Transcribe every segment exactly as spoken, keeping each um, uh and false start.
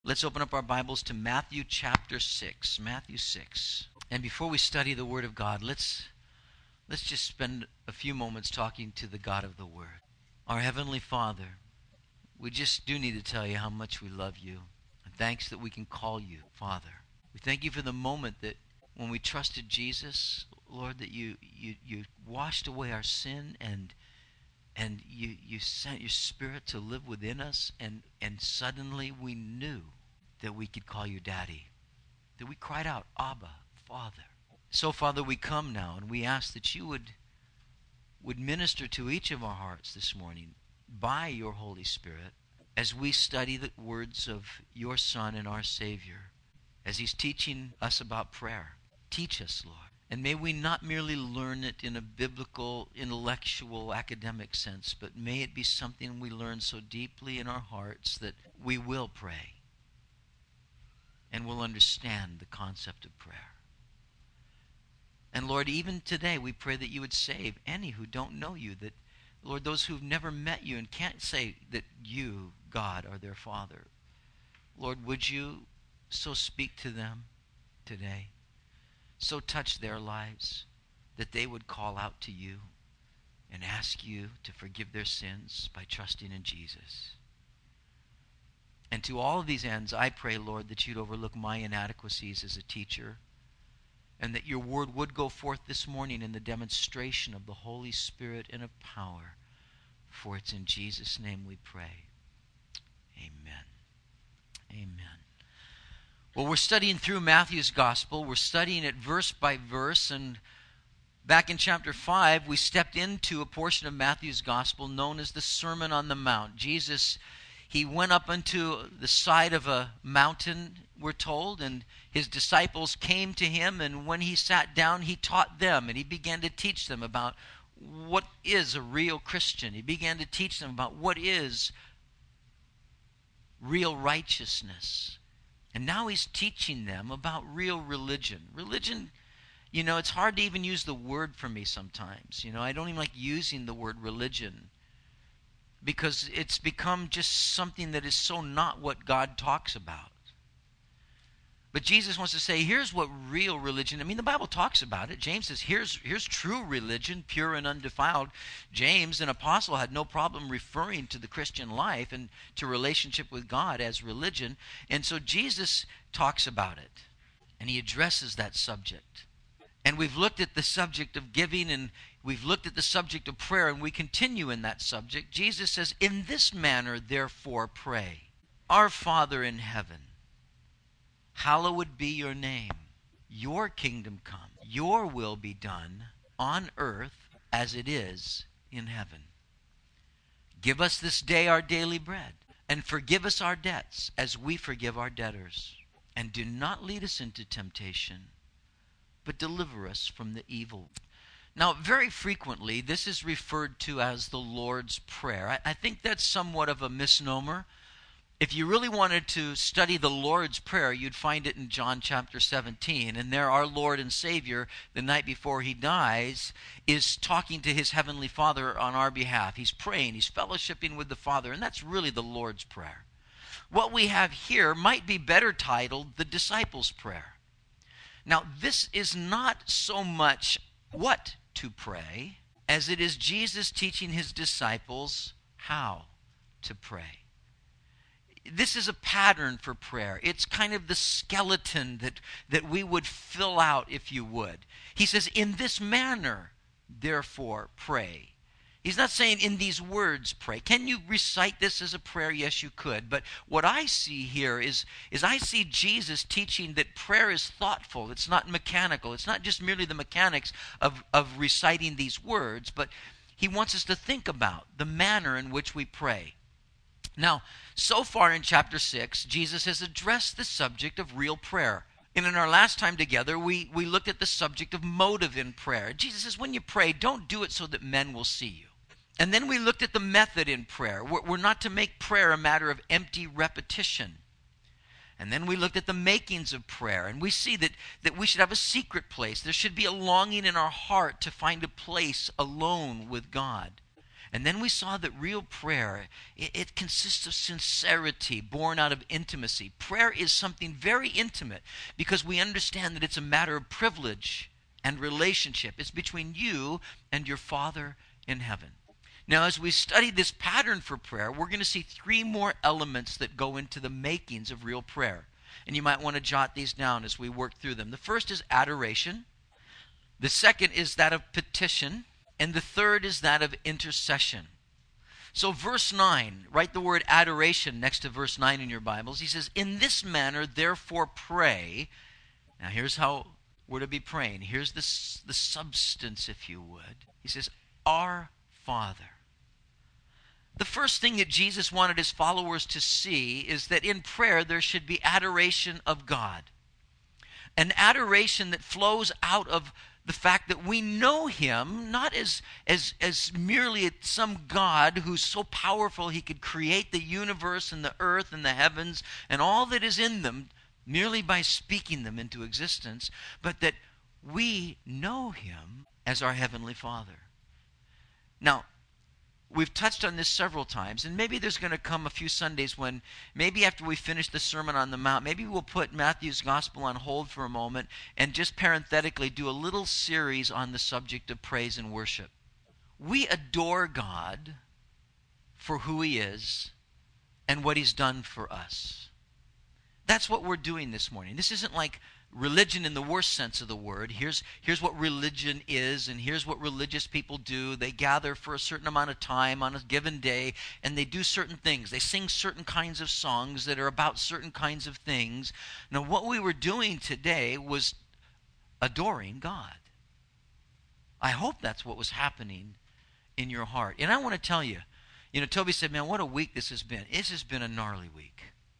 Let's open up our Bibles to Matthew chapter six. Matthew six. And before we study the Word of God, let's let's just spend a few moments talking to the God of the Word. Our Heavenly Father, we just do need to tell you how much we love you. And thanks that we can call you Father. We thank you for the moment that when we trusted Jesus, Lord, that you you, you washed away our sin and and you, you sent your Spirit to live within us, and, and suddenly we knew that we could call you Daddy. That we cried out, Abba, Father. So, Father, we come now and we ask that you would, would minister to each of our hearts this morning by your Holy Spirit as we study the words of your Son and our Savior, as he's teaching us about prayer. Teach us, Lord. And may we not merely learn it in a biblical, intellectual, academic sense, but may it be something we learn so deeply in our hearts that we will pray and will understand the concept of prayer. And Lord, even today we pray that you would save any who don't know you, that, Lord, those who've never met you and can't say that you, God, are their Father. Lord, would you so speak to them today? So touch their lives that they would call out to you and ask you to forgive their sins by trusting in Jesus. And to all of these ends, I pray, Lord, that you'd overlook my inadequacies as a teacher and that your word would go forth this morning in the demonstration of the Holy Spirit and of power. For it's in Jesus' name we pray. Amen. Amen. Well, we're studying through Matthew's Gospel. We're studying it verse by verse. And back in chapter five, we stepped into a portion of Matthew's Gospel known as the Sermon on the Mount. Jesus, he went up unto the side of a mountain, we're told, and his disciples came to him. And when he sat down, he taught them, and he began to teach them about what is a real Christian. He began to teach them about what is real righteousness. And now he's teaching them about real religion. Religion, you know, it's hard to even use the word for me sometimes. You know, I don't even like using the word religion because it's become just something that is so not what God talks about. But Jesus wants to say, here's what real religion, I mean, the Bible talks about it. James says, here's, here's true religion, pure and undefiled. James, an apostle, had no problem referring to the Christian life and to relationship with God as religion. And so Jesus talks about it, and he addresses that subject. And we've looked at the subject of giving, and we've looked at the subject of prayer, and we continue in that subject. Jesus says, in this manner, therefore, pray. Our Father in heaven, hallowed be your name. Your kingdom come. Your will be done on earth as it is in heaven. Give us this day our daily bread, and forgive us our debts as we forgive our debtors. And do not lead us into temptation, but deliver us from the evil. Now, very frequently, this is referred to as the Lord's Prayer. I, I think that's somewhat of a misnomer. If you really wanted to study the Lord's Prayer, you'd find it in John chapter seventeen. And there our Lord and Savior, the night before he dies, is talking to his heavenly Father on our behalf. He's praying, he's fellowshipping with the Father, and that's really the Lord's Prayer. What we have here might be better titled the Disciples' Prayer. Now, this is not so much what to pray as it is Jesus teaching his disciples how to pray. This is a pattern for prayer. It's kind of the skeleton that, that we would fill out if you would. He says, in this manner, therefore, pray. He's not saying in these words, pray. Can you recite this as a prayer? Yes, you could. But what I see here is, is I see Jesus teaching that prayer is thoughtful. It's not mechanical. It's not just merely the mechanics of, of reciting these words, but he wants us to think about the manner in which we pray. Now, so far in chapter six, Jesus has addressed the subject of real prayer. And in our last time together, we, we looked at the subject of motive in prayer. Jesus says, when you pray, don't do it so that men will see you. And then we looked at the method in prayer. We're, we're not to make prayer a matter of empty repetition. And then we looked at the makings of prayer. And we see that, that we should have a secret place. There should be a longing in our heart to find a place alone with God. And then we saw that real prayer, it, it consists of sincerity born out of intimacy. Prayer is something very intimate because we understand that it's a matter of privilege and relationship. It's between you and your Father in heaven. Now, as we study this pattern for prayer, we're going to see three more elements that go into the makings of real prayer. And you might want to jot these down as we work through them. The first is adoration. The second is that of petition. And the third is that of intercession. So verse nine, write the word adoration next to verse nine in your Bibles. He says, in this manner, therefore pray. Now here's how we're to be praying. Here's the, the substance, if you would. He says, our Father. The first thing that Jesus wanted his followers to see is that in prayer there should be adoration of God. An adoration that flows out of the fact that we know him not as, as, as merely some God who's so powerful he could create the universe and the earth and the heavens and all that is in them merely by speaking them into existence, but that we know him as our Heavenly Father. Now, we've touched on this several times, and maybe there's going to come a few Sundays when maybe after we finish the Sermon on the Mount, maybe we'll put Matthew's Gospel on hold for a moment and just parenthetically do a little series on the subject of praise and worship. We adore God for who he is and what he's done for us. That's what we're doing this morning. This isn't like religion in the worst sense of the word. Here's, here's what religion is, and here's what religious people do. They gather for a certain amount of time on a given day, and they do certain things. They sing certain kinds of songs that are about certain kinds of things. Now, what we were doing today was adoring God. I hope that's what was happening in your heart. And I want to tell you, you know, Toby said, man, what a week this has been. This has been a gnarly week.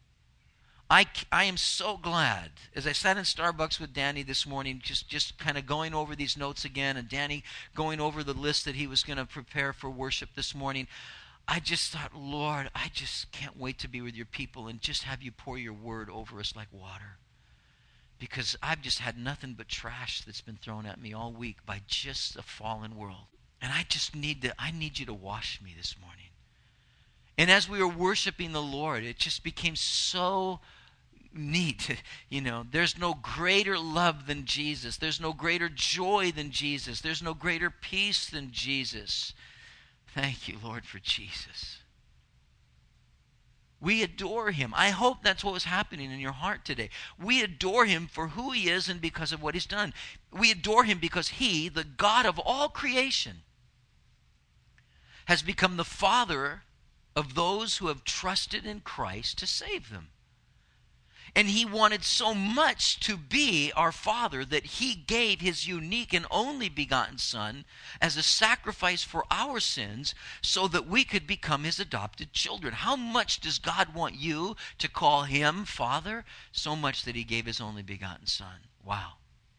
I, I am so glad, as I sat in Starbucks with Danny this morning, just, just kind of going over these notes again, and Danny going over the list that he was going to prepare for worship this morning, I just thought, Lord, I just can't wait to be with your people and just have you pour your word over us like water. Because I've just had nothing but trash that's been thrown at me all week by just a fallen world. And I just need to, I need you to wash me this morning. And as we were worshiping the Lord, it just became so neat. You know, there's no greater love than Jesus. There's no greater joy than Jesus. There's no greater peace than Jesus. Thank you, Lord, for Jesus. We adore him. I hope that's what was happening in your heart today. We adore him for who he is and because of what he's done. We adore him because he, the God of all creation, has become the Father of those who have trusted in Christ to save them. And he wanted so much to be our Father that he gave his unique and only begotten Son as a sacrifice for our sins so that we could become his adopted children. How much does God want you to call him Father? So much that he gave his only begotten Son. Wow.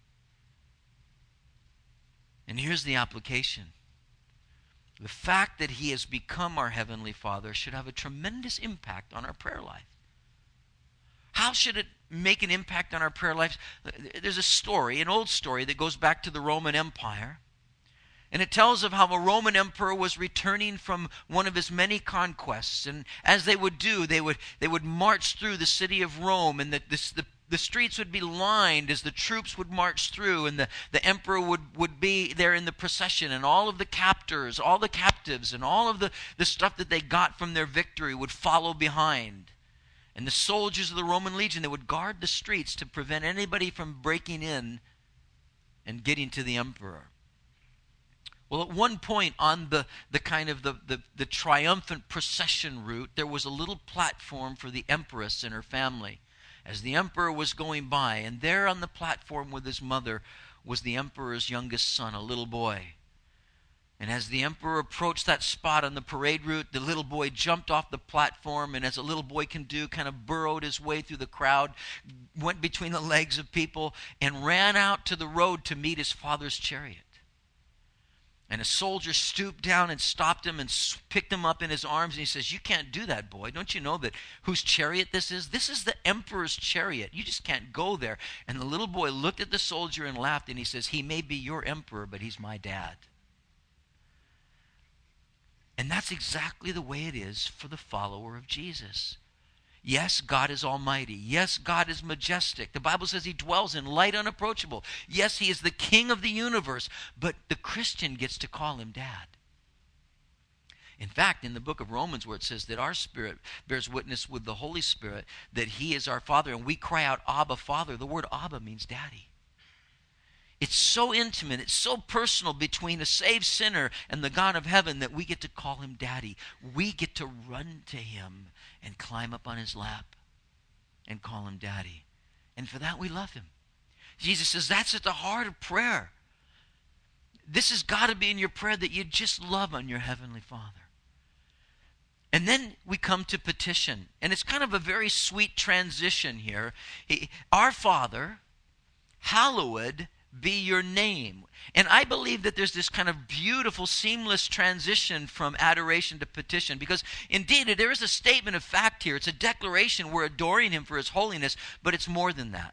And here's the application. The fact that he has become our Heavenly Father should have a tremendous impact on our prayer life. How should it make an impact on our prayer lives? There's a story, an old story that goes back to the Roman Empire. And it tells of how a Roman emperor was returning from one of his many conquests. And as they would do, they would they would march through the city of Rome, and the, the, the, the streets would be lined as the troops would march through, and the, the emperor would, would be there in the procession, and all of the captors, all the captives, and all of the, the stuff that they got from their victory would follow behind. And the soldiers of the Roman legion, they would guard the streets to prevent anybody from breaking in and getting to the emperor. Well, at one point on the, the kind of the, the, the triumphant procession route, there was a little platform for the empress and her family as the emperor was going by. And there on the platform with his mother was the emperor's youngest son, a little boy. And as the emperor approached that spot on the parade route, the little boy jumped off the platform, and as a little boy can do, kind of burrowed his way through the crowd, went between the legs of people, and ran out to the road to meet his father's chariot. And a soldier stooped down and stopped him and picked him up in his arms, and he says, "You can't do that, boy. Don't you know that whose chariot this is? This is the emperor's chariot. You just can't go there." And the little boy looked at the soldier and laughed, and he says, "He may be your emperor, but he's my dad." And that's exactly the way it is for the follower of Jesus. Yes, God is almighty. Yes, God is majestic. The Bible says he dwells in light unapproachable. Yes, he is the king of the universe. But the Christian gets to call him Dad. In fact, in the book of Romans, where it says that our spirit bears witness with the Holy Spirit that he is our Father, and we cry out, Abba, Father, the word Abba means Daddy. It's so intimate, it's so personal between a saved sinner and the God of heaven that we get to call him Daddy. We get to run to him and climb up on his lap and call him Daddy. And for that we love him. Jesus says that's at the heart of prayer. This has got to be in your prayer, that you just love on your Heavenly Father. And then we come to petition. And it's kind of a very sweet transition here. He, our Father, hallowed be your name. And I believe that there's this kind of beautiful, seamless transition from adoration to petition. Because indeed, there is a statement of fact here. It's a declaration. We're adoring him for his holiness. But it's more than that.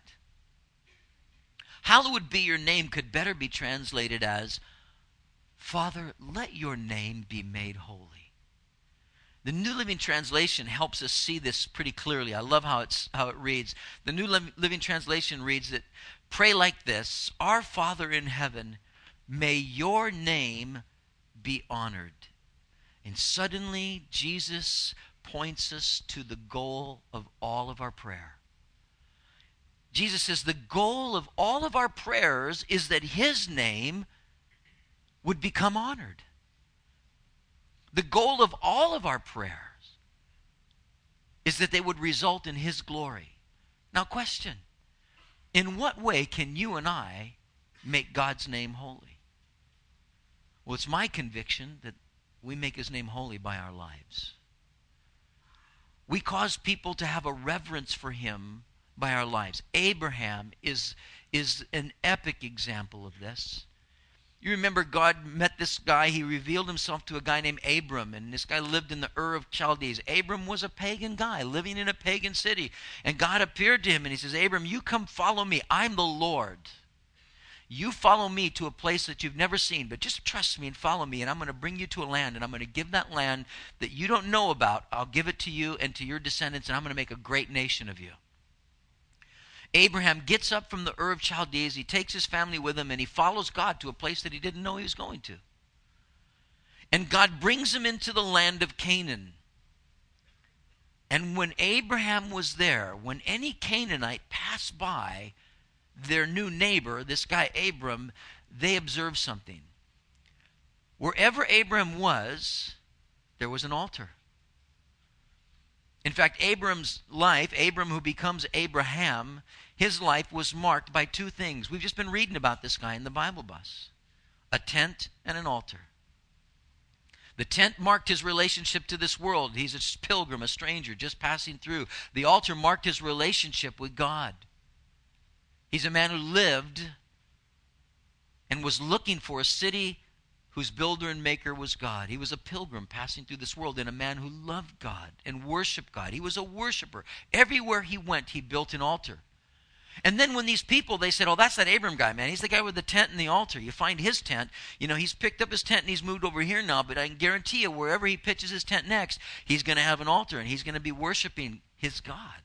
Hallowed be your name could better be translated as, Father, let your name be made holy. The New Living Translation helps us see this pretty clearly. I love how it's how it reads. The New Living Translation reads that, pray like this, Our Father in heaven, may your name be honored. And suddenly Jesus points us to the goal of all of our prayer. Jesus says the goal of all of our prayers is that his name would become honored. The goal of all of our prayers is that they would result in his glory. Now, question, in what way can you and I make God's name holy? Well, it's my conviction that we make his name holy by our lives. We cause people to have a reverence for him by our lives. Abraham is, is an epic example of this. You remember God met this guy. He revealed himself to a guy named Abram, and this guy lived in the Ur of Chaldees. Abram was a pagan guy living in a pagan city, and God appeared to him, and he says, Abram, you come follow me. I'm the Lord. You follow me to a place that you've never seen, but just trust me and follow me, and I'm going to bring you to a land, and I'm going to give that land that you don't know about. I'll give it to you and to your descendants, and I'm going to make a great nation of you. Abraham gets up from the Ur of Chaldees, he takes his family with him, and he follows God to a place that he didn't know he was going to. And God brings him into the land of Canaan. And when Abraham was there, when any Canaanite passed by their new neighbor, this guy Abram, they observed something. Wherever Abraham was, there was an altar. In fact, Abram's life, Abram who becomes Abraham, his life was marked by two things. We've just been reading about this guy in the Bible bus. A tent and an altar. The tent marked his relationship to this world. He's a pilgrim, a stranger, just passing through. The altar marked his relationship with God. He's a man who lived and was looking for a city whose builder and maker was God. He was a pilgrim passing through this world and a man who loved God and worshiped God. He was a worshiper. Everywhere he went, he built an altar. And then when these people, they said, oh, that's that Abram guy, man. He's the guy with the tent and the altar. You find his tent. You know, he's picked up his tent and he's moved over here now, but I can guarantee you wherever he pitches his tent next, he's going to have an altar and he's going to be worshiping his God.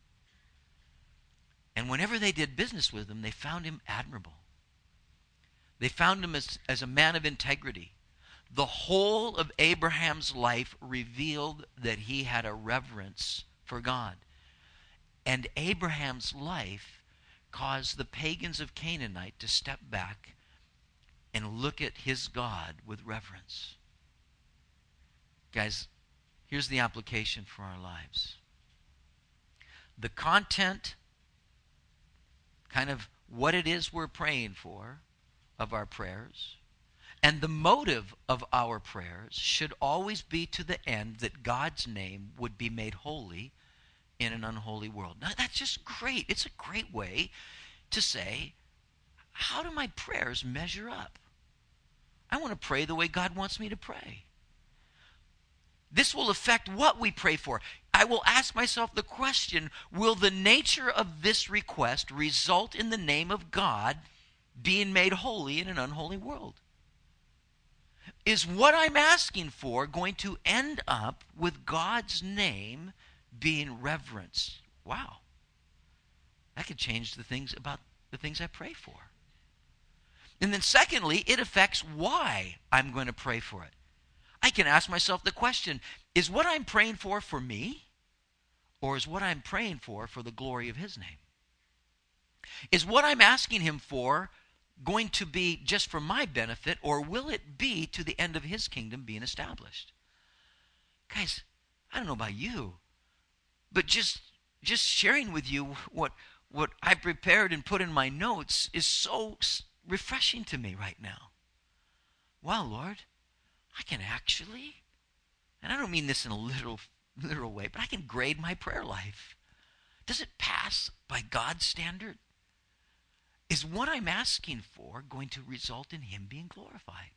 And whenever they did business with him, they found him admirable. They found him as, as a man of integrity. The whole of Abraham's life revealed that he had a reverence for God. And Abraham's life caused the pagans of Canaanite to step back and look at his God with reverence. Guys, here's the application for our lives. The content, kind of what it is we're praying for, of our prayers, and the motive of our prayers should always be to the end that God's name would be made holy in an unholy world. Now, that's just great. It's a great way to say, how do my prayers measure up? I want to pray the way God wants me to pray. This will affect what we pray for. I will ask myself the question, will the nature of this request result in the name of God being made holy in an unholy world? is what I'm asking for going to end up with God's name being reverenced? Wow. That could change the things about the things I pray for. And then secondly, it affects why I'm going to pray for it. I can ask myself the question, is what I'm praying for for me? Or is what I'm praying for for the glory of his name? Is what I'm asking him for going to be just for my benefit, or will it be to the end of his kingdom being established? Guys, I don't know about you, but just just sharing with you what what I prepared and put in my notes is so refreshing to me right now. Wow, Lord, I can actually, and I don't mean this in a literal literal way, but I can grade my prayer life. Does it pass by God's standard? Is what I'm asking for going to result in him being glorified?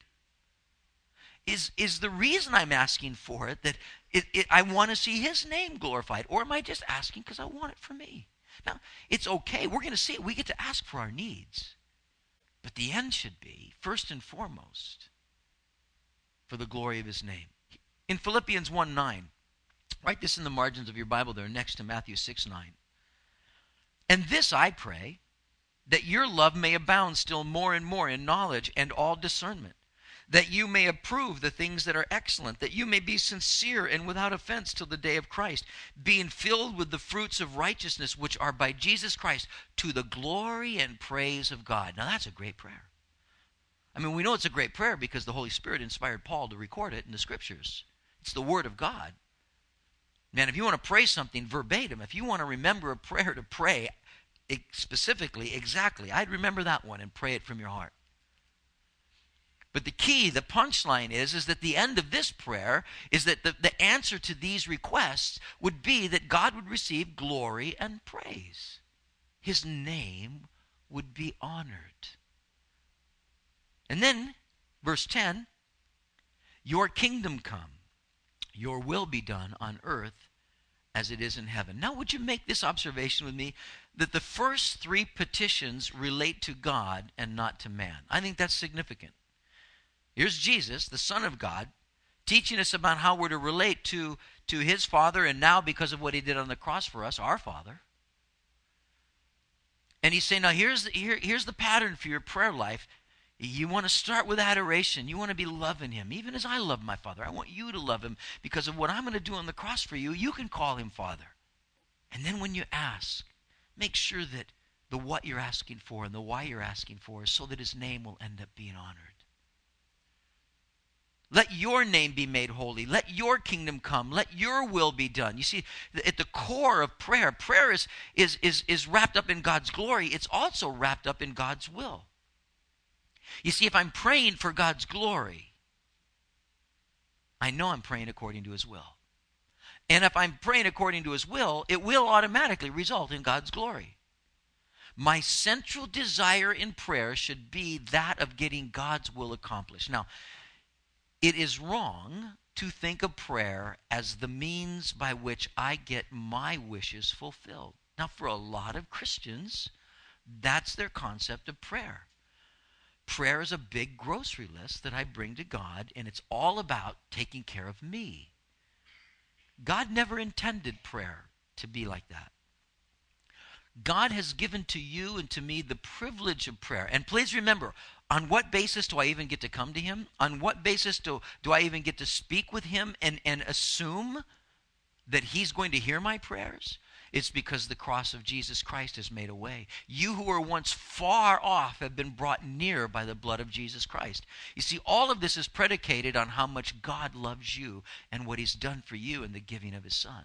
Is, is the reason I'm asking for it that it, it, I want to see his name glorified? Or am I just asking because I want it for me? Now, it's okay. We're going to see it. We get to ask for our needs. But the end should be, first and foremost, for the glory of his name. In Philippians one nine, write this in the margins of your Bible there next to Matthew six nine. And this I pray, that your love may abound still more and more in knowledge and all discernment, that you may approve the things that are excellent, that you may be sincere and without offense till the day of Christ, being filled with the fruits of righteousness which are by Jesus Christ, to the glory and praise of God. Now that's a great prayer. I mean, we know it's a great prayer because the Holy Spirit inspired Paul to record it in the Scriptures. It's the Word of God. Man, if you want to pray something verbatim, if you want to remember a prayer to pray specifically, exactly, I'd remember that one and pray it from your heart. But the key, the punchline is, is that the end of this prayer is that the, the answer to these requests would be that God would receive glory and praise. His name would be honored. And then, verse ten, your kingdom come, your will be done on earth as it is in heaven. Now, would you make this observation with me, that the first three petitions relate to God and not to man? I think that's significant. Here's Jesus, the Son of God, teaching us about how we're to relate to, to his Father, and now, because of what he did on the cross for us, our Father. And he's saying, now here's the, here, here's the pattern for your prayer life. You want to start with adoration. You want to be loving him, even as I love my Father. I want you to love him because of what I'm going to do on the cross for you. You can call him Father. And then when you ask, make sure that the what you're asking for and the why you're asking for is so that his name will end up being honored. Let your name be made holy. Let your kingdom come. Let your will be done. You see, at the core of prayer, prayer is, is, is, is wrapped up in God's glory. It's also wrapped up in God's will. You see, if I'm praying for God's glory, I know I'm praying according to his will. And if I'm praying according to his will, it will automatically result in God's glory. My central desire in prayer should be that of getting God's will accomplished. Now, it is wrong to think of prayer as the means by which I get my wishes fulfilled. Now, for a lot of Christians, that's their concept of prayer. Prayer is a big grocery list that I bring to God, and it's all about taking care of me. God never intended prayer to be like that. God has given to you and to me the privilege of prayer. And please remember, on what basis do I even get to come to him? On what basis do, do I even get to speak with him and, and assume that he's going to hear my prayers? It's because the cross of Jesus Christ has made a way. You who were once far off have been brought near by the blood of Jesus Christ. You see, all of this is predicated on how much God loves you and what he's done for you in the giving of his Son.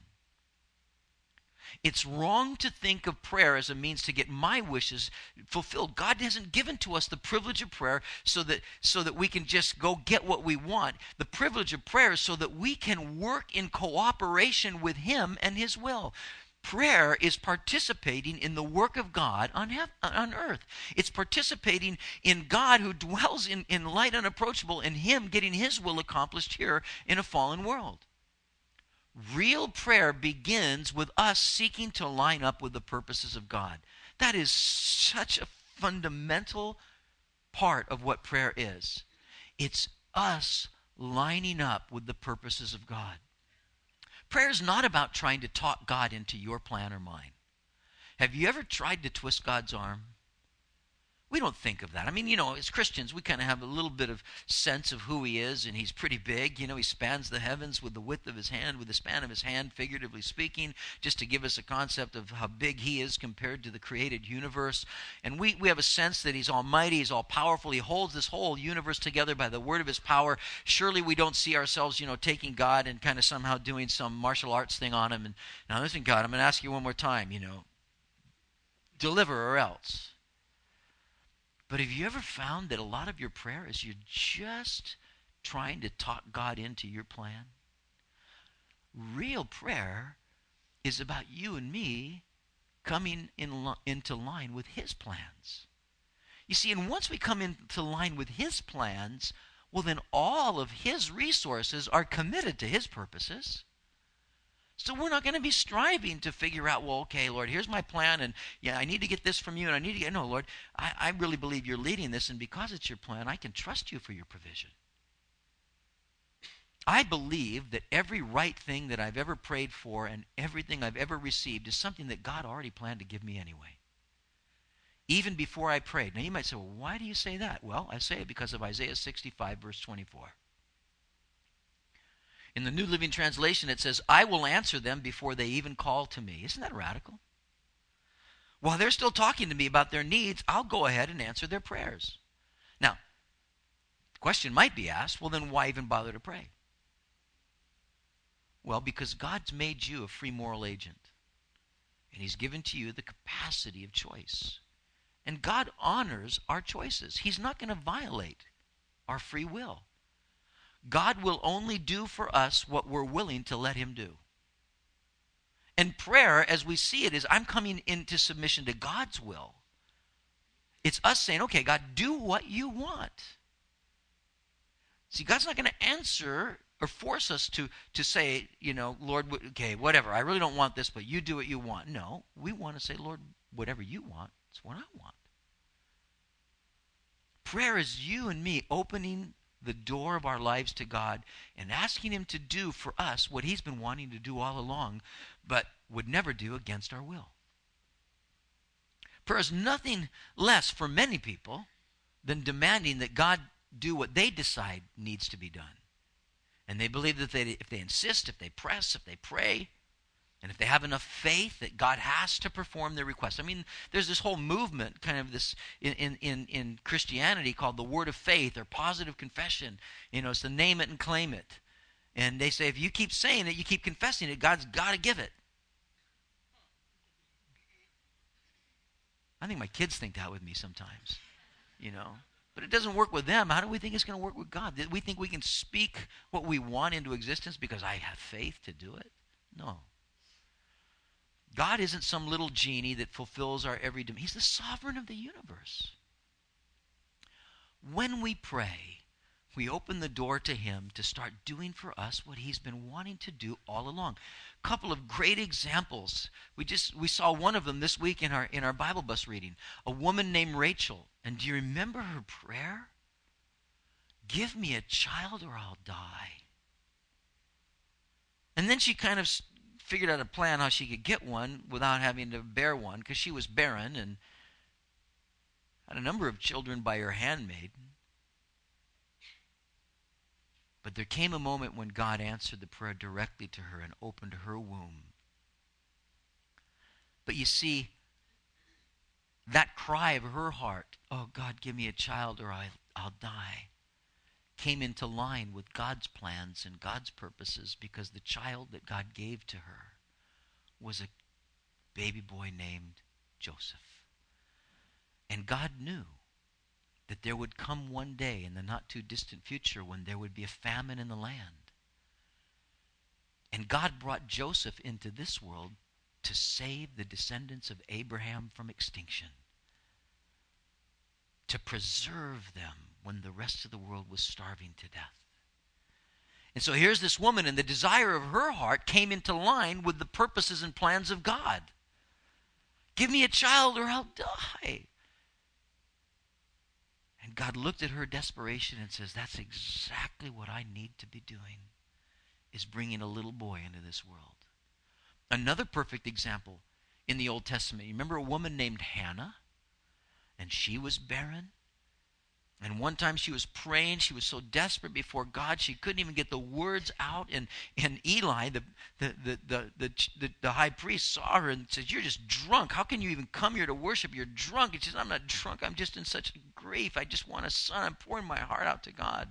It's wrong to think of prayer as a means to get my wishes fulfilled. God hasn't given to us the privilege of prayer so that, so that we can just go get what we want. The privilege of prayer is so that we can work in cooperation with him and his will. Prayer is participating in the work of God on, heaven, on earth. It's participating in God who dwells in, in light unapproachable, and him getting his will accomplished here in a fallen world. Real prayer begins with us seeking to line up with the purposes of God. That is such a fundamental part of what prayer is. It's us lining up with the purposes of God. Prayer is not about trying to talk God into your plan or mine. Have you ever tried to twist God's arm? We don't think of that. I mean, you know, as Christians, we kind of have a little bit of sense of who he is, and he's pretty big. You know, he spans the heavens with the width of his hand, with the span of his hand, figuratively speaking, just to give us a concept of how big he is compared to the created universe. And we, we have a sense that he's almighty, he's all-powerful. He holds this whole universe together by the word of his power. Surely we don't see ourselves, you know, taking God and kind of somehow doing some martial arts thing on him. And now listen, God, I'm going to ask you one more time, you know, deliver or else. But have you ever found that a lot of your prayer is you're just trying to talk God into your plan? Real prayer is about you and me coming in li- into line with his plans. You see, and once we come into line with his plans, well, then all of his resources are committed to his purposes. So we're not going to be striving to figure out, well, okay, Lord, here's my plan, and yeah, I need to get this from you, and I need to get, no, Lord, I, I really believe you're leading this, and because it's your plan, I can trust you for your provision. I believe that every right thing that I've ever prayed for and everything I've ever received is something that God already planned to give me anyway, even before I prayed. Now, you might say, well, why do you say that? Well, I say it because of Isaiah sixty-five, verse twenty-four. In the New Living Translation, it says, I will answer them before they even call to me. Isn't that radical? While they're still talking to me about their needs, I'll go ahead and answer their prayers. Now, the question might be asked, well, then why even bother to pray? Well, because God's made you a free moral agent, and he's given to you the capacity of choice. And God honors our choices. He's not going to violate our free will. God will only do for us what we're willing to let him do. And prayer, as we see it, is I'm coming into submission to God's will. It's us saying, okay, God, do what you want. See, God's not going to answer or force us to, to say, you know, Lord, okay, whatever, I really don't want this, but you do what you want. No, we want to say, Lord, whatever you want, it's what I want. Prayer is you and me opening the door of our lives to God and asking him to do for us what he's been wanting to do all along, but would never do against our will. Prayer is nothing less for many people than demanding that God do what they decide needs to be done. And they believe that they, if they insist, if they press, if they pray, and if they have enough faith, that God has to perform their request. I mean, there's this whole movement, kind of this, in, in, in Christianity called the word of faith or positive confession. You know, it's the name it and claim it. And they say if you keep saying it, you keep confessing it, God's got to give it. I think my kids think that with me sometimes, you know. But it doesn't work with them. How do we think it's going to work with God? Do we think we can speak what we want into existence because I have faith to do it? No. God isn't some little genie that fulfills our every demand. He's the sovereign of the universe. When we pray, we open the door to him to start doing for us what he's been wanting to do all along. A couple of great examples. We just we saw one of them this week in our in our Bible bus reading. A woman named Rachel. And do you remember her prayer? Give me a child or I'll die. And then she kind of figured out a plan how she could get one without having to bear one, because she was barren and had a number of children by her handmaid. But there came a moment when God answered the prayer directly to her and opened her womb. But you see, that cry of her heart, oh God, give me a child or I, I'll die, came into line with God's plans and God's purposes, because the child that God gave to her was a baby boy named Joseph. And God knew that there would come one day in the not too distant future when there would be a famine in the land. And God brought Joseph into this world to save the descendants of Abraham from extinction, to preserve them when the rest of the world was starving to death. And so here's this woman, and the desire of her heart came into line with the purposes and plans of God. Give me a child or I'll die. And God looked at her desperation and says, that's exactly what I need to be doing, is bringing a little boy into this world. Another perfect example in the Old Testament. You remember a woman named Hannah? And she was barren. And one time she was praying. She was so desperate before God, she couldn't even get the words out. And, and Eli, the, the, the, the, the, the, the high priest, saw her and said, you're just drunk. How can you even come here to worship? You're drunk. And she said, I'm not drunk. I'm just in such grief. I just want a son. I'm pouring my heart out to God.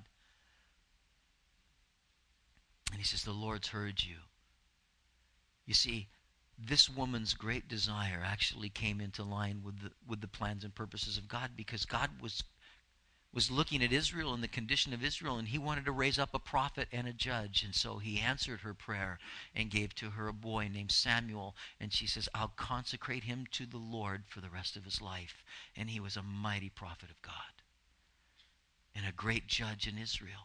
And he says, the Lord's heard you. You see, this woman's great desire actually came into line with the, with the plans and purposes of God, because God was was looking at Israel and the condition of Israel, and he wanted to raise up a prophet and a judge. And so he answered her prayer and gave to her a boy named Samuel. And she says, I'll consecrate him to the Lord for the rest of his life. And he was a mighty prophet of God and a great judge in Israel.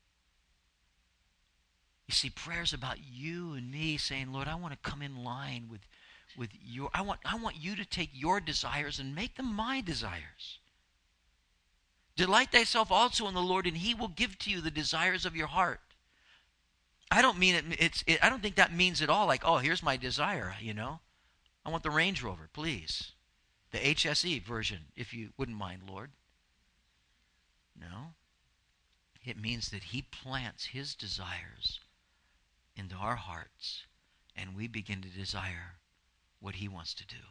You see, prayer's about you and me saying, Lord, I want to come in line with, with your, I want, I want you to take your desires and make them my desires. Delight thyself also in the Lord, and he will give to you the desires of your heart. I don't mean it, it's, it, I don't think that means at all like, oh, here's my desire, you know. I want the Range Rover, please. The H S E version, if you wouldn't mind, Lord. No. It means that he plants his desires into our hearts, and we begin to desire what he wants to do.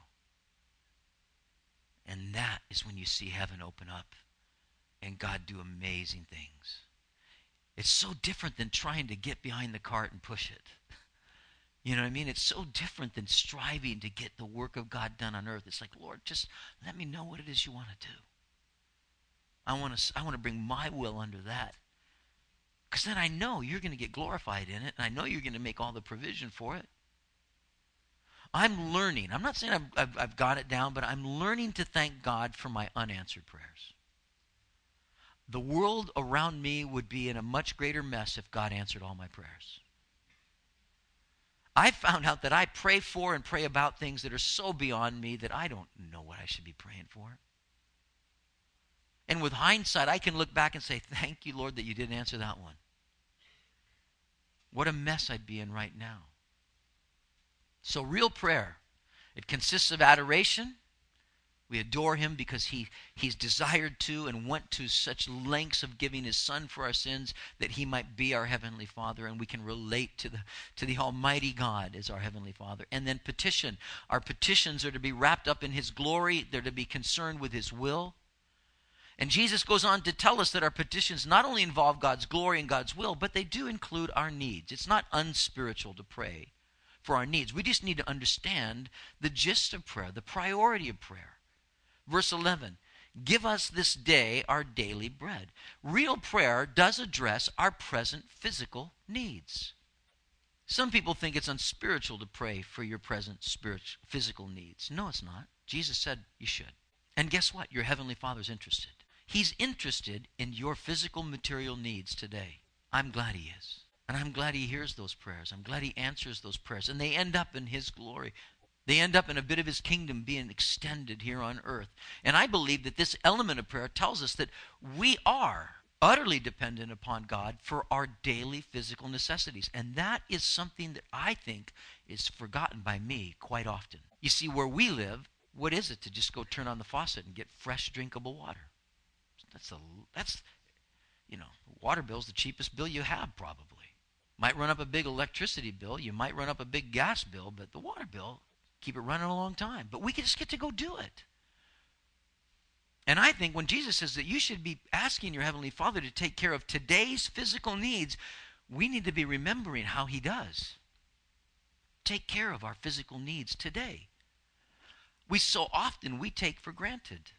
And that is when you see heaven open up and God do amazing things. It's so different than trying to get behind the cart and push it. You know what I mean? It's so different than striving to get the work of God done on earth. It's like, Lord, just let me know what it is you want to do. I want to, I want to bring my will under that. Because then I know you're going to get glorified in it, and I know you're going to make all the provision for it. I'm learning. I'm not saying I've, I've, I've got it down, but I'm learning to thank God for my unanswered prayers. The world around me would be in a much greater mess if God answered all my prayers. I found out that I pray for and pray about things that are so beyond me that I don't know what I should be praying for. And with hindsight, I can look back and say, thank you, Lord, that you didn't answer that one. What a mess I'd be in right now. So real prayer, it consists of adoration. We adore him because he, he's desired to and went to such lengths of giving his son for our sins that he might be our heavenly Father, and we can relate to the, to the Almighty God as our heavenly Father. And then petition. Our petitions are to be wrapped up in his glory. They're to be concerned with his will. And Jesus goes on to tell us that our petitions not only involve God's glory and God's will, but they do include our needs. It's not unspiritual to pray for our needs. We just need to understand the gist of prayer, the priority of prayer. Verse eleven, give us this day our daily bread. Real prayer does address our present physical needs. Some people think it's unspiritual to pray for your present spiritual, physical needs. No, it's not. Jesus said you should. And guess what? Your heavenly Father's interested. He's interested in your physical material needs today. I'm glad he is. And I'm glad he hears those prayers. I'm glad he answers those prayers. And they end up in his glory. They end up in a bit of his kingdom being extended here on earth. And I believe that this element of prayer tells us that we are utterly dependent upon God for our daily physical necessities. And that is something that I think is forgotten by me quite often. You see, where we live, what is it to just go turn on the faucet and get fresh, drinkable water? That's, a, that's you know, water bill's the cheapest bill you have probably. Might run up a big electricity bill. You might run up a big gas bill, but the water bill, keep it running a long time. But we can just get to go do it. And I think when Jesus says that you should be asking your Heavenly Father to take care of today's physical needs, we need to be remembering how he does take care of our physical needs today. We so often, we take for granted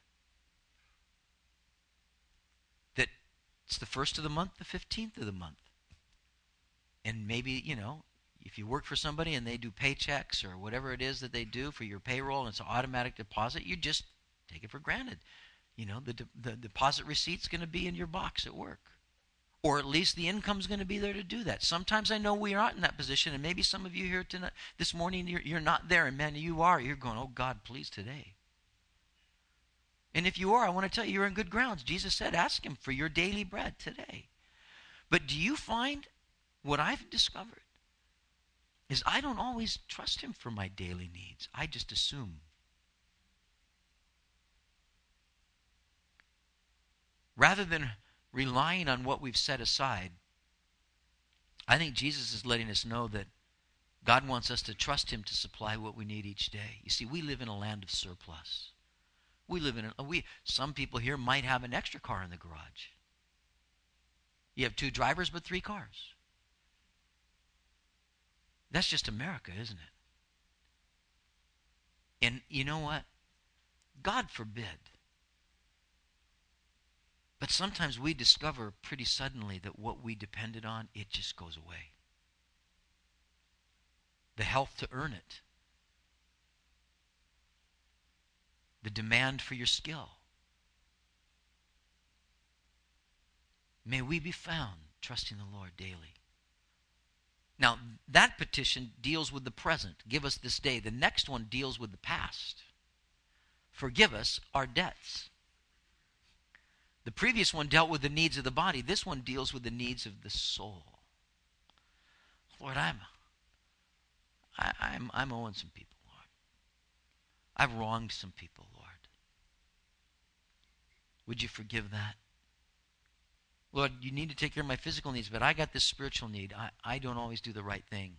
that it's the first of the month, the fifteenth of the month. And maybe, you know, if you work for somebody and they do paychecks or whatever it is that they do for your payroll and it's an automatic deposit, you just take it for granted. You know, the, de- the deposit receipt's going to be in your box at work. Or at least the income's going to be there to do that. Sometimes I know we are not in that position, and maybe some of you here tonight, this morning, you're, you're not there, and man, you are. You're going, oh God, please today. And if you are, I want to tell you, you're in good grounds. Jesus said, ask him for your daily bread today. But do you find what I've discovered is I don't always trust him for my daily needs. I just assume. Rather than relying on what we've set aside, I think Jesus is letting us know that God wants us to trust him to supply what we need each day. You see, we live in a land of surplus. We live in a, we some people here might have an extra car in the garage. You have two drivers but three cars. That's just America, isn't it? And you know what? God forbid. But sometimes we discover pretty suddenly that what we depended on, it just goes away. The health to earn it. The demand for your skill. May we be found trusting the Lord daily. Now, that petition deals with the present. Give us this day. The next one deals with the past. Forgive us our debts. The previous one dealt with the needs of the body. This one deals with the needs of the soul. Lord, I'm, I, I'm, I'm owing some people, Lord. I've wronged some people, Lord. Would you forgive that? Lord, you need to take care of my physical needs, but I got this spiritual need. I, I don't always do the right thing.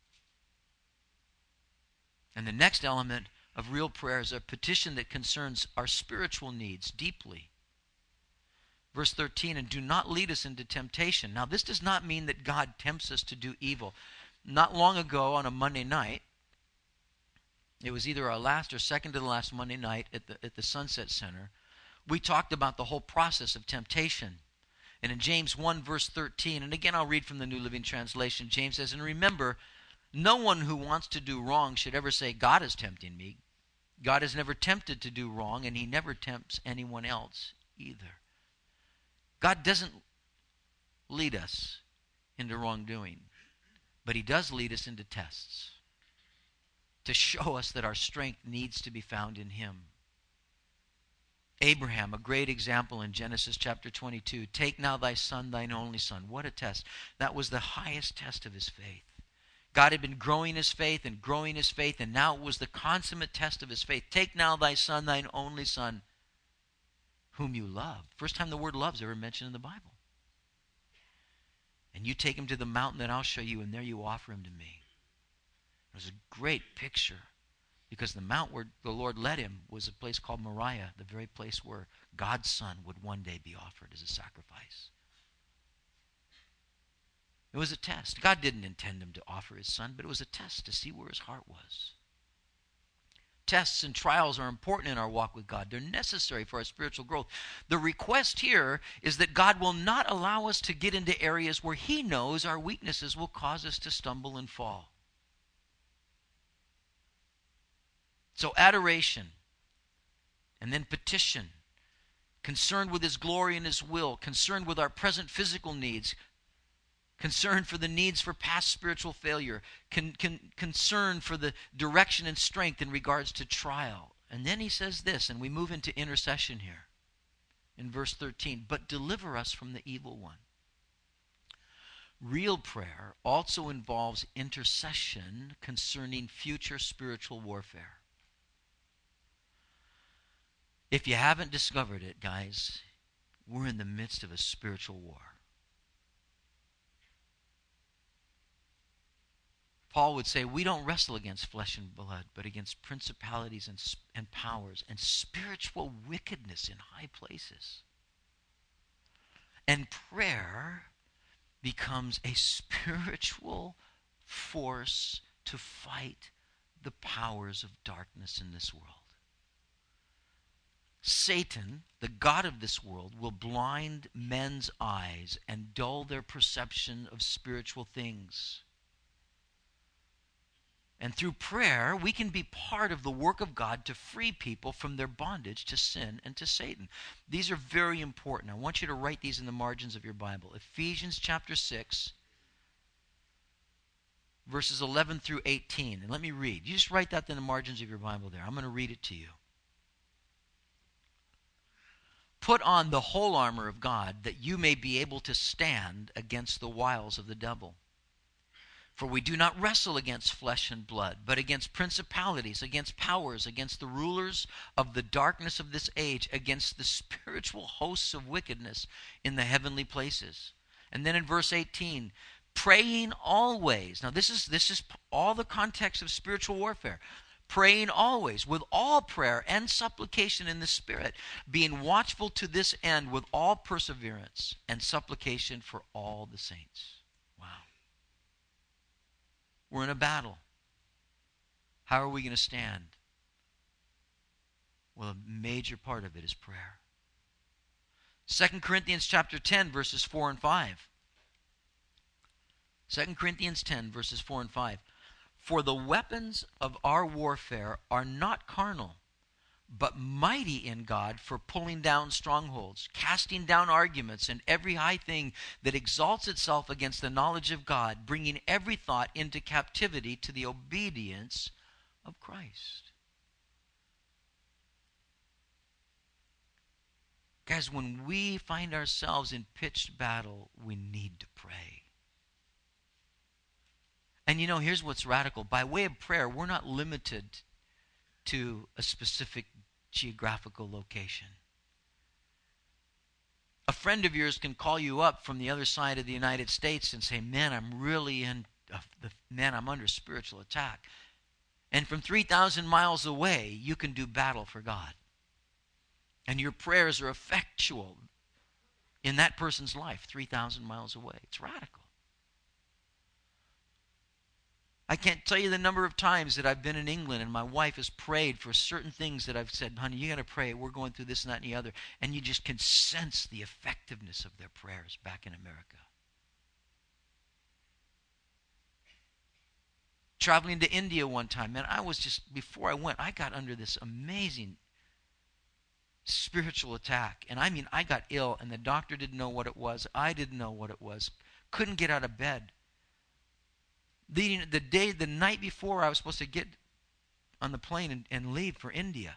And the next element of real prayer is a petition that concerns our spiritual needs deeply. Verse thirteen, and do not lead us into temptation. Now, this does not mean that God tempts us to do evil. Not long ago on a Monday night, it was either our last or second to the last Monday night at the, at the Sunset Center, we talked about the whole process of temptation. And in James one, verse thirteen, and again I'll read from the New Living Translation, James says, and remember, no one who wants to do wrong should ever say, God is tempting me. God is never tempted to do wrong, and he never tempts anyone else either. God doesn't lead us into wrongdoing, but he does lead us into tests to show us that our strength needs to be found in him. Abraham, a great example in Genesis chapter twenty-two. Take now thy son, thine only son. What a test. That was the highest test of his faith. God had been growing his faith and growing his faith, and now it was the consummate test of his faith. Take now thy son, thine only son, whom you love. First time the word love is ever mentioned in the Bible. And you take him to the mountain that I'll show you, and there you offer him to me. It was a great picture. Because the mount where the Lord led him was a place called Moriah, the very place where God's son would one day be offered as a sacrifice. It was a test. God didn't intend him to offer his son, but it was a test to see where his heart was. Tests and trials are important in our walk with God. They're necessary for our spiritual growth. The request here is that God will not allow us to get into areas where he knows our weaknesses will cause us to stumble and fall. So adoration, and then petition, concerned with his glory and his will, concerned with our present physical needs, concern for the needs for past spiritual failure, con, con, concern for the direction and strength in regards to trial. And then he says this, and we move into intercession here in verse thirteen, but deliver us from the evil one. Real prayer also involves intercession concerning future spiritual warfare. If you haven't discovered it, guys, we're in the midst of a spiritual war. Paul would say, we don't wrestle against flesh and blood, but against principalities and, and powers and spiritual wickedness in high places. And prayer becomes a spiritual force to fight the powers of darkness in this world. Satan, the god of this world, will blind men's eyes and dull their perception of spiritual things. And through prayer, we can be part of the work of God to free people from their bondage to sin and to Satan. These are very important. I want you to write these in the margins of your Bible. Ephesians chapter six, verses eleven through eighteen. And let me read. You just write that in the margins of your Bible there. I'm going to read it to you. Put on the whole armor of God, that you may be able to stand against the wiles of the devil. For we do not wrestle against flesh and blood, but against principalities, against powers, against the rulers of the darkness of this age, against the spiritual hosts of wickedness in the heavenly places. And then in verse eighteen, praying always. Now this is this is all the context of spiritual warfare. Praying always with all prayer and supplication in the Spirit, being watchful to this end with all perseverance and supplication for all the saints. Wow. We're in a battle. How are we going to stand? Well, a major part of it is prayer. Second Corinthians chapter ten, verses four and five. Second Corinthians ten, verses four and five. For the weapons of our warfare are not carnal, but mighty in God for pulling down strongholds, casting down arguments and every high thing that exalts itself against the knowledge of God, bringing every thought into captivity to the obedience of Christ. Guys, when we find ourselves in pitched battle, we need to pray. And you know, here's what's radical. By way of prayer, we're not limited to a specific geographical location. A friend of yours can call you up from the other side of the United States and say, man, I'm really in, uh, the, man, I'm under spiritual attack. And from three thousand miles away, you can do battle for God. And your prayers are effectual in that person's life three thousand miles away. It's radical. I can't tell you the number of times that I've been in England and my wife has prayed for certain things that I've said, honey, you got to pray. We're going through this and that and the other. And you just can sense the effectiveness of their prayers back in America. Traveling to India one time, man, I was just, before I went, I got under this amazing spiritual attack. And I mean, I got ill and the doctor didn't know what it was. I didn't know what it was. Couldn't get out of bed. The, the day, the night before I was supposed to get on the plane and, and leave for India,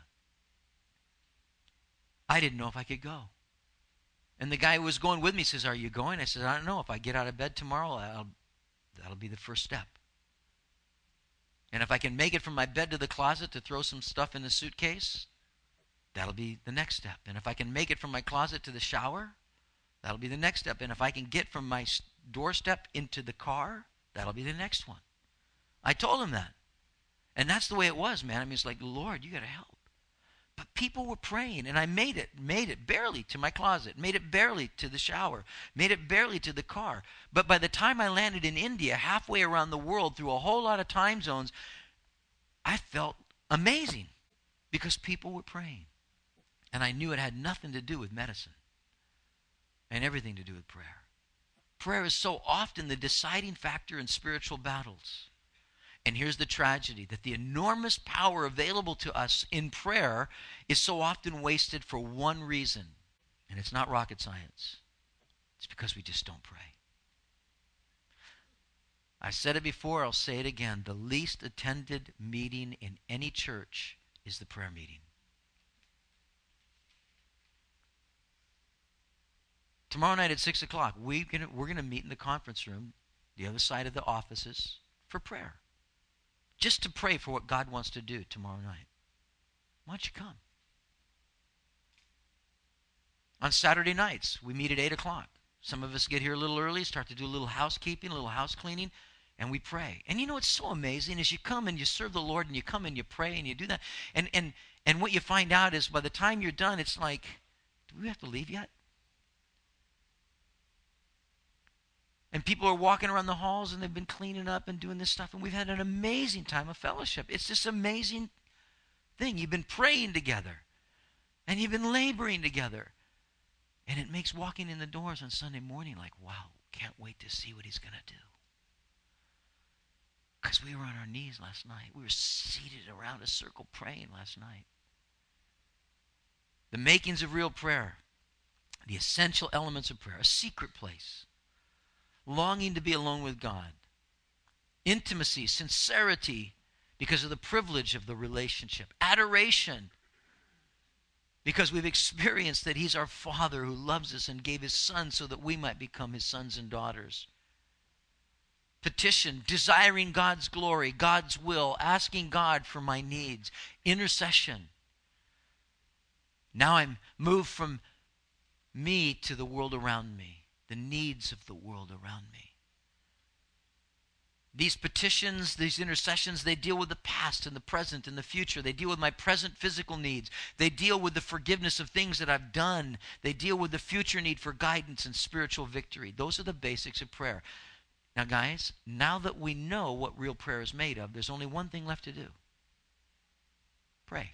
I didn't know if I could go. And the guy who was going with me says, are you going? I said, I don't know. If I get out of bed tomorrow, I'll, that'll be the first step. And if I can make it from my bed to the closet to throw some stuff in the suitcase, that'll be the next step. And if I can make it from my closet to the shower, that'll be the next step. And if I can get from my doorstep into the car, that'll be the next one. I told him that. And that's the way it was, man. I mean, it's like, Lord, you got to help. But people were praying, and I made it, made it barely to my closet, made it barely to the shower, made it barely to the car. But by the time I landed in India, halfway around the world, through a whole lot of time zones, I felt amazing because people were praying. And I knew it had nothing to do with medicine and everything to do with prayer. Prayer is so often the deciding factor in spiritual battles. And here's the tragedy, that the enormous power available to us in prayer is so often wasted for one reason. And it's not rocket science. It's because we just don't pray. I said it before, I'll say it again. The least attended meeting in any church is the prayer meeting. Tomorrow night at six o'clock, we gonna, we're going to meet in the conference room, the other side of the offices, for prayer. Just to pray for what God wants to do tomorrow night. Why don't you come? On Saturday nights, we meet at eight o'clock. Some of us get here a little early, start to do a little housekeeping, a little house cleaning, and we pray. And you know what's so amazing is you come and you serve the Lord and you come and you pray and you do that. And, and, and what you find out is by the time you're done, it's like, do we have to leave yet? And people are walking around the halls and they've been cleaning up and doing this stuff. And we've had an amazing time of fellowship. It's this amazing thing. You've been praying together. And you've been laboring together. And it makes walking in the doors on Sunday morning like, wow, can't wait to see what he's going to do. Because we were on our knees last night. We were seated around a circle praying last night. The makings of real prayer. The essential elements of prayer. A secret place. Longing to be alone with God. Intimacy, sincerity, because of the privilege of the relationship. Adoration. Because we've experienced that he's our Father who loves us and gave his Son so that we might become his sons and daughters. Petition, desiring God's glory, God's will, asking God for my needs. Intercession. Now I'm moved from me to the world around me, the needs of the world around me. These petitions, these intercessions, they deal with the past and the present and the future. They deal with my present physical needs. They deal with the forgiveness of things that I've done. They deal with the future need for guidance and spiritual victory. Those are the basics of prayer. Now, guys, now that we know what real prayer is made of, there's only one thing left to do. Pray.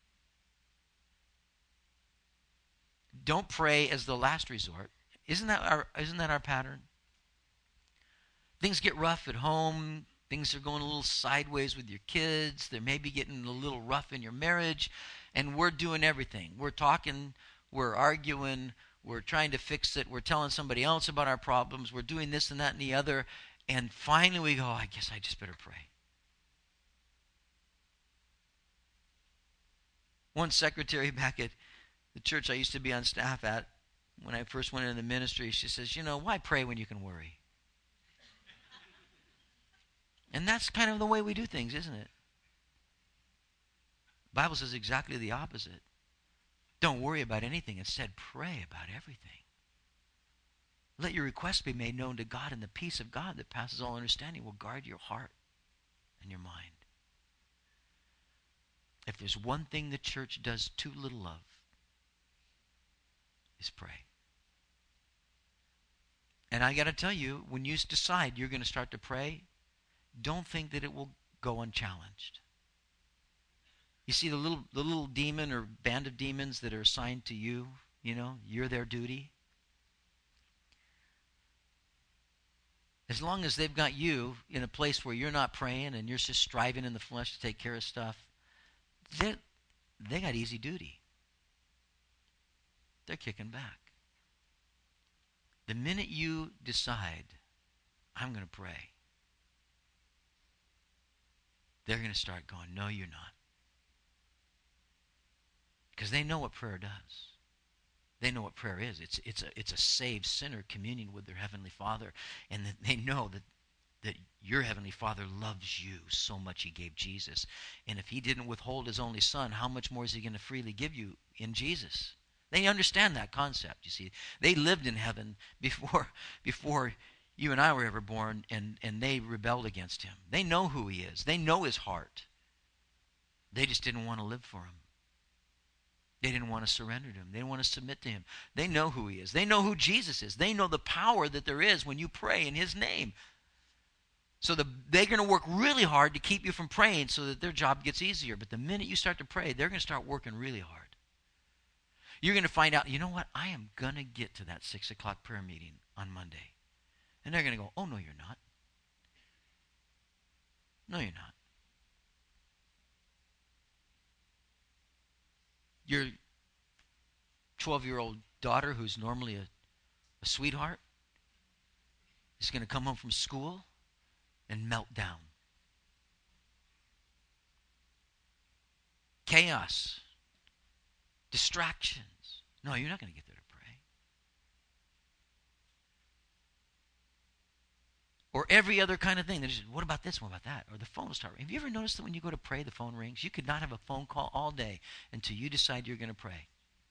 Don't pray as the last resort. Isn't that our, isn't that our pattern? Things get rough at home. Things are going a little sideways with your kids. They may be getting a little rough in your marriage. And we're doing everything. We're talking, we're arguing, we're trying to fix it. We're telling somebody else about our problems. We're doing this and that and the other. And finally we go, I guess I just better pray. One secretary back at the church I used to be on staff at, when I first went into the ministry, she says, you know, why pray when you can worry? And that's kind of the way we do things, isn't it? The Bible says exactly the opposite. Don't worry about anything. Instead, pray about everything. Let your requests be made known to God, and the peace of God that passes all understanding will guard your heart and your mind. If there's one thing the church does too little of, is pray. And I got to tell you, when you decide you're going to start to pray, don't think that it will go unchallenged. You see the little the little demon or band of demons that are assigned to you, you know, you're their duty. As long as they've got you in a place where you're not praying and you're just striving in the flesh to take care of stuff, they they got easy duty. They're kicking back. The minute you decide, I'm going to pray, they're going to start going, no, you're not. Because they know what prayer does. They know what prayer is. It's it's a it's a saved sinner communing with their Heavenly Father. And that they know that, that your Heavenly Father loves you so much he gave Jesus. And if he didn't withhold his only Son, how much more is he going to freely give you in Jesus? They understand that concept, you see. They lived in heaven before before you and I were ever born, and, and they rebelled against him. They know who he is. They know his heart. They just didn't want to live for him. They didn't want to surrender to him. They didn't want to submit to him. They know who he is. They know who Jesus is. They know the power that there is when you pray in his name. So the, they're going to work really hard to keep you from praying so that their job gets easier. But the minute you start to pray, they're going to start working really hard. You're going to find out, you know what? I am going to get to that six o'clock prayer meeting on Monday. And they're going to go, oh, no, you're not. No, you're not. Your twelve-year-old daughter, who's normally a, a sweetheart, is going to come home from school and melt down. Chaos. Distractions. No, you're not going to get there to pray. Or every other kind of thing. Just, what about this? What about that? Or the phone will start ringing. Have you ever noticed that when you go to pray, the phone rings? You could not have a phone call all day until you decide you're going to pray.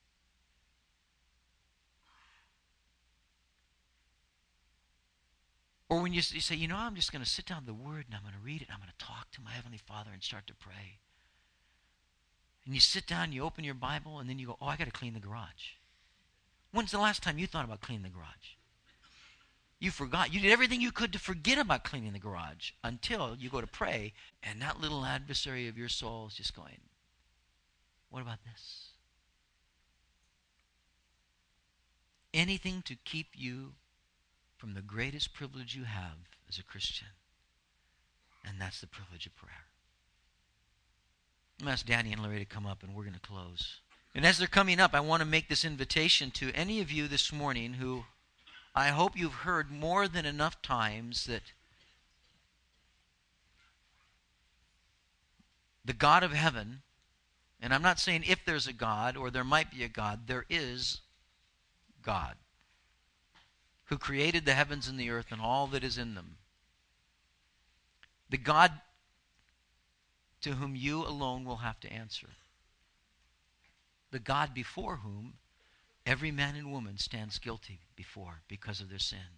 Or when you, you say, you know, I'm just going to sit down with the Word and I'm going to read it. I'm going to talk to my Heavenly Father and start to pray. And you sit down, you open your Bible, and then you go, oh, I got to clean the garage. When's the last time you thought about cleaning the garage? You forgot. You did everything you could to forget about cleaning the garage until you go to pray, and that little adversary of your soul is just going, what about this? Anything to keep you from the greatest privilege you have as a Christian, and that's the privilege of prayer. I'm going to ask Danny and Larry to come up, and we're going to close. And as they're coming up, I want to make this invitation to any of you this morning who I hope you've heard more than enough times that the God of heaven And I'm not saying if there's a God or there might be a God. There is God who created the heavens and the earth and all that is in them. The God to whom you alone will have to answer. The God before whom every man and woman stands guilty before because of their sin.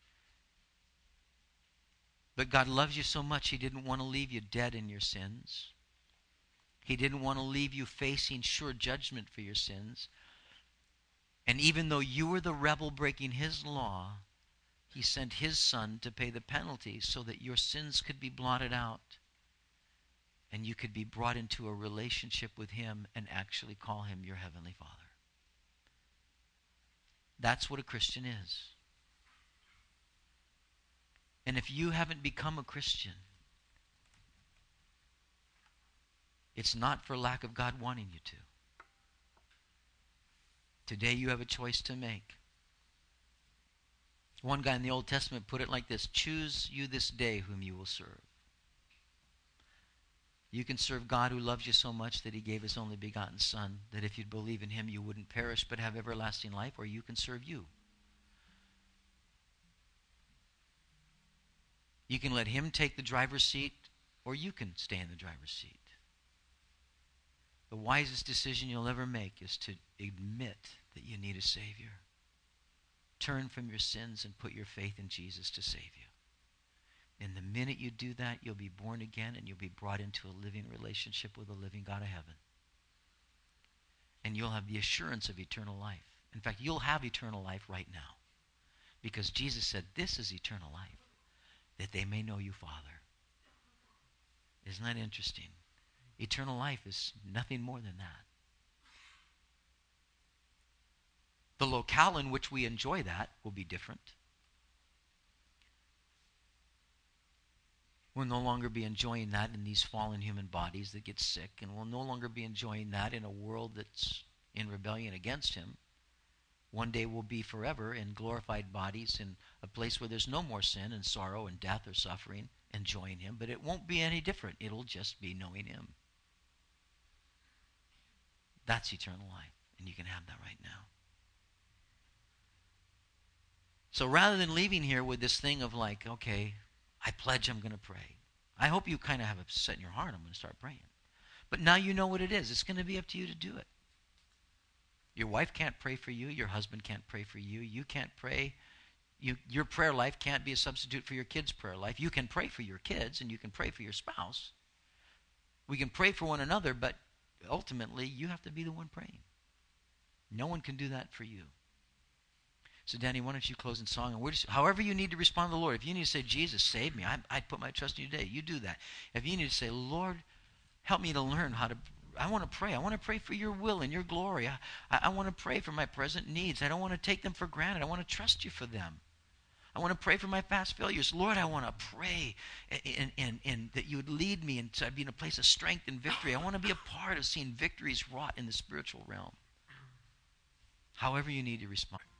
But God loves you so much, He didn't want to leave you dead in your sins. He didn't want to leave you facing sure judgment for your sins. And even though you were the rebel breaking His law, He sent His Son to pay the penalty so that your sins could be blotted out and you could be brought into a relationship with Him and actually call Him your Heavenly Father. That's what a Christian is. And if you haven't become a Christian, it's not for lack of God wanting you to. Today you have a choice to make. One guy in the Old Testament put it like this: choose you this day whom you will serve. You can serve God who loves you so much that He gave His only begotten Son, that if you'd believe in Him you wouldn't perish but have everlasting life, or you can serve you. You can let Him take the driver's seat, or you can stay in the driver's seat. The wisest decision you'll ever make is to admit that you need a Savior. Turn from your sins and put your faith in Jesus to save you. And the minute you do that, you'll be born again and you'll be brought into a living relationship with the living God of heaven. And you'll have the assurance of eternal life. In fact, you'll have eternal life right now. Because Jesus said, this is eternal life, that they may know you, Father. Isn't that interesting? Eternal life is nothing more than that. The locale in which we enjoy that will be different. We'll no longer be enjoying that in these fallen human bodies that get sick, and we'll no longer be enjoying that in a world that's in rebellion against Him. One day we'll be forever in glorified bodies in a place where there's no more sin and sorrow and death or suffering, enjoying Him, but it won't be any different. It'll just be knowing Him. That's eternal life, and you can have that right now. So rather than leaving here with this thing of like, okay, I pledge I'm going to pray. I hope you kind of have it set in your heart, I'm going to start praying. But now you know what it is. It's going to be up to you to do it. Your wife can't pray for you. Your husband can't pray for you. You can't pray. You, your prayer life can't be a substitute for your kids' prayer life. You can pray for your kids and you can pray for your spouse. We can pray for one another, but ultimately you have to be the one praying. No one can do that for you. So, Danny, why don't you close in song? And we're just, however you need to respond to the Lord. If you need to say, Jesus, save me, I, I put my trust in you today, you do that. If you need to say, Lord, help me to learn how to, I want to pray. I want to pray for your will and your glory. I, I, I want to pray for my present needs. I don't want to take them for granted. I want to trust you for them. I want to pray for my past failures. Lord, I want to pray and, and, and that you would lead me and to be in a place of strength and victory. I want to be a part of seeing victories wrought in the spiritual realm. However you need to respond.